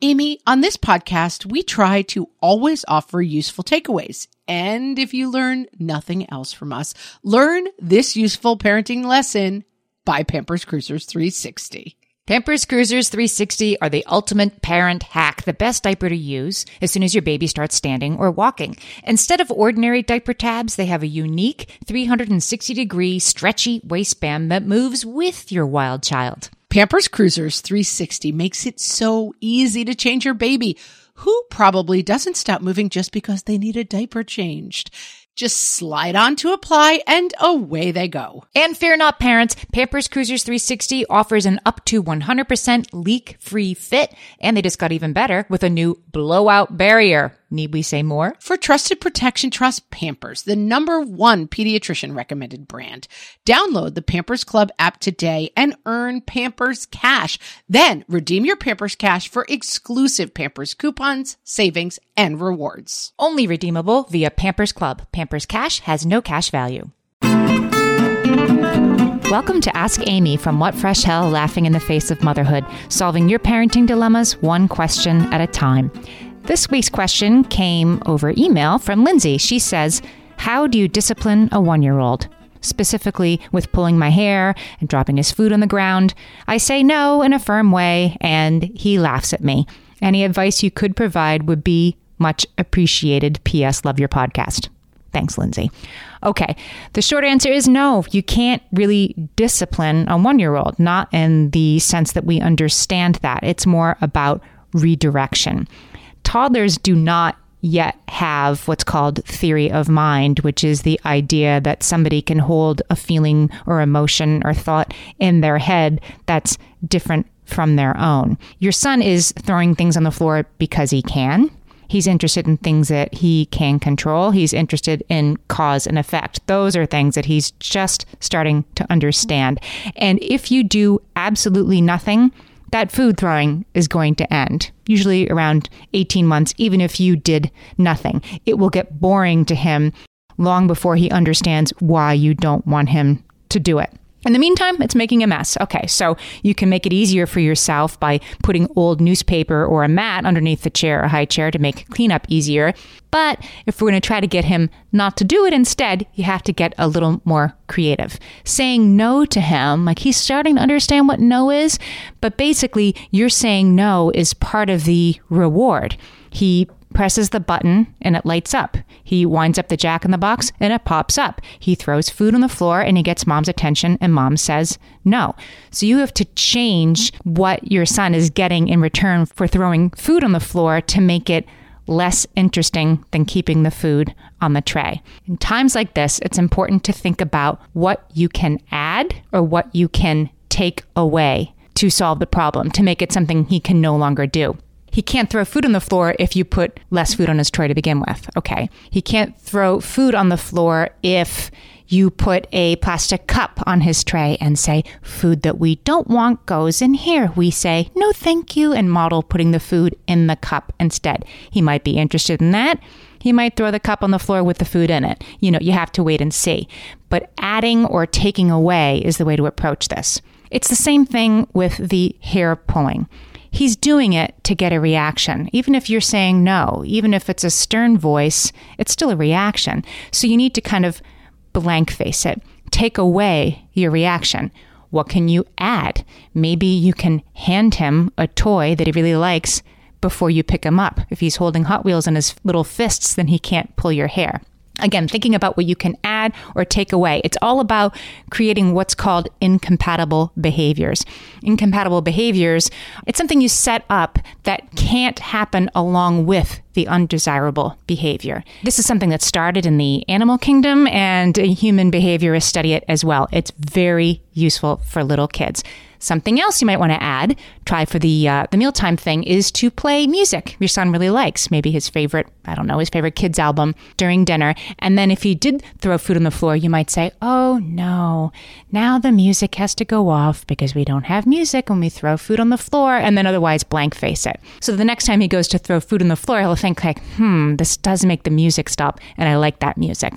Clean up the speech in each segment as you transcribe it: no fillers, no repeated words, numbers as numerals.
Amy, on this podcast, we try to always offer useful takeaways. And if you learn nothing else from us, learn this useful parenting lesson by Pampers Cruisers 360. Pampers Cruisers 360 are the ultimate parent hack, the best diaper to use as soon as your baby starts standing or walking. Instead of ordinary diaper tabs, they have a unique 360-degree stretchy waistband that moves with your wild child. Pampers Cruisers 360 makes it so easy to change your baby, who probably doesn't stop moving just because they need a diaper changed. Just slide on to apply and away they go. And fear not, parents, Pampers Cruisers 360 offers an up to 100% leak-free fit, and they just got even better with a new blowout barrier. Need we say more? For trusted protection, trust Pampers, the #1 pediatrician recommended brand. Download the Pampers Club app today and earn Pampers Cash. Then redeem your Pampers Cash for exclusive Pampers coupons, savings, and rewards. Only redeemable via Pampers Club. Pampers Cash has no cash value. Welcome to Ask Amy from What Fresh Hell, laughing in the face of motherhood, solving your parenting dilemmas one question at a time. This week's question came over email from Lindsay. She says, how do you discipline a 1-year-old? Specifically with pulling my hair and dropping his food on the ground. I say no in a firm way and he laughs at me. Any advice you could provide would be much appreciated. P.S. Love your podcast. Thanks, Lindsay. Okay, the short answer is no. You can't really discipline a 1-year-old, not in the sense that we understand that. It's more about redirection. Toddlers do not yet have what's called theory of mind, which is the idea that somebody can hold a feeling or emotion or thought in their head that's different from their own. Your son is throwing things on the floor because he can. He's interested in things that he can control. He's interested in cause and effect. Those are things that he's just starting to understand. And if you do absolutely nothing, that food throwing is going to end, usually around 18 months, even if you did nothing. It will get boring to him long before he understands why you don't want him to do it. In the meantime, it's making a mess. Okay, so you can make it easier for yourself by putting old newspaper or a mat underneath the chair or high chair to make cleanup easier. But if we're going to try to get him not to do it instead, you have to get a little more creative. Saying no to him, like he's starting to understand what no is, but basically you're saying no is part of the reward. He presses the button and it lights up. He winds up the jack in the box and it pops up. He throws food on the floor and he gets mom's attention and mom says no. So you have to change what your son is getting in return for throwing food on the floor to make it less interesting than keeping the food on the tray. In times like this, it's important to think about what you can add or what you can take away to solve the problem, to make it something he can no longer do. He can't throw food on the floor if you put less food on his tray to begin with. Okay. He can't throw food on the floor if you put a plastic cup on his tray and say, food that we don't want goes in here. We say, no, thank you, and model putting the food in the cup instead. He might be interested in that. He might throw the cup on the floor with the food in it. You know, you have to wait and see. But adding or taking away is the way to approach this. It's the same thing with the hair pulling. He's doing it to get a reaction. Even if you're saying no, even if it's a stern voice, it's still a reaction. So you need to kind of blank face it. Take away your reaction. What can you add? Maybe you can hand him a toy that he really likes before you pick him up. If he's holding Hot Wheels in his little fists, then he can't pull your hair. Again, thinking about what you can add or take away. It's all about creating what's called incompatible behaviors. Incompatible behaviors, it's something you set up that can't happen along with the undesirable behavior. This is something that started in the animal kingdom, and human behaviorists study it as well. It's very useful for little kids. Something else you might want to add, try for the mealtime thing, is to play music your son really likes. Maybe his favorite kids album during dinner. And then if he did throw food on the floor, you might say, oh no, now the music has to go off because we don't have music when we throw food on the floor, and then otherwise blank face it. So the next time he goes to throw food on the floor, he'll think like, this does make the music stop, and I like that music.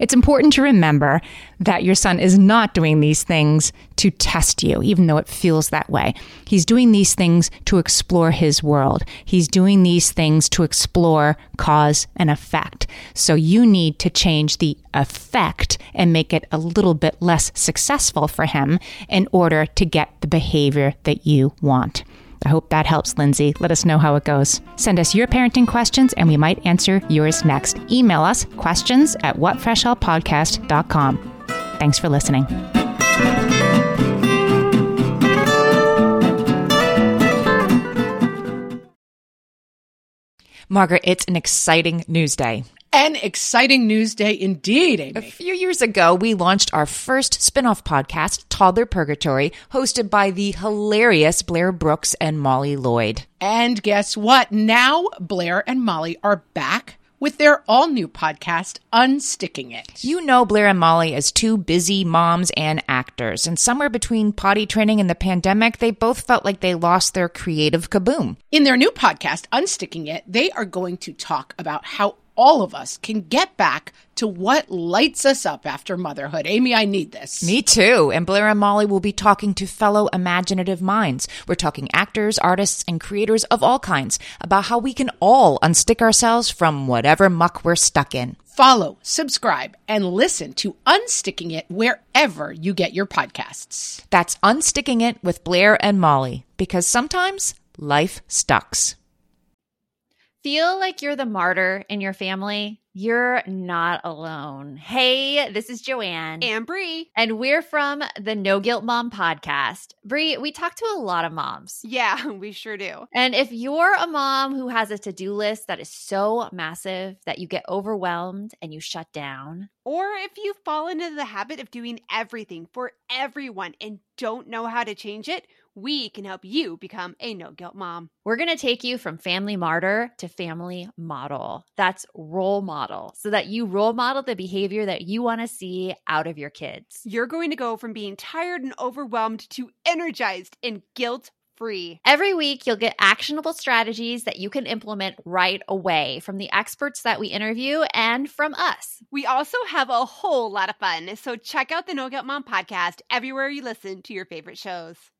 It's important to remember that your son is not doing these things to test you, even though it feels that way. He's doing these things to explore his world. He's doing these things to explore cause and effect. So you need to change the effect and make it a little bit less successful for him in order to get the behavior that you want. I hope that helps, Lindsay. Let us know how it goes. Send us your parenting questions and we might answer yours next. Email us questions@whatfreshhellpodcast.com. Thanks for listening. Margaret, it's an exciting news day. An exciting news day indeed, Amy. A few years ago, we launched our first spin-off podcast, Toddler Purgatory, hosted by the hilarious Blair Brooks and Molly Lloyd. And guess what? Now Blair and Molly are back with their all-new podcast, Unsticking It. You know Blair and Molly as two busy moms and actors, and somewhere between potty training and the pandemic, they both felt like they lost their creative kaboom. In their new podcast, Unsticking It, they are going to talk about how all of us can get back to what lights us up after motherhood. Amy, I need this. Me too. And Blair and Molly will be talking to fellow imaginative minds. We're talking actors, artists, and creators of all kinds about how we can all unstick ourselves from whatever muck we're stuck in. Follow, subscribe, and listen to Unsticking It wherever you get your podcasts. That's Unsticking It with Blair and Molly, because sometimes life sucks. Feel like you're the martyr in your family? You're not alone. Hey, this is Joanne. And Bree. And we're from the No Guilt Mom podcast. Bree, we talk to a lot of moms. Yeah, we sure do. And if you're a mom who has a to-do list that is so massive that you get overwhelmed and you shut down, or if you've fallen into the habit of doing everything for everyone and don't know how to change it, we can help you become a no-guilt mom. we're going to take you from family martyr to family model. That's role model, so that you role model the behavior that you want to see out of your kids. You're going to go from being tired and overwhelmed to energized and guilt-free. Every week, you'll get actionable strategies that you can implement right away from the experts that we interview and from us. We also have a whole lot of fun, so check out the No Guilt Mom podcast everywhere you listen to your favorite shows.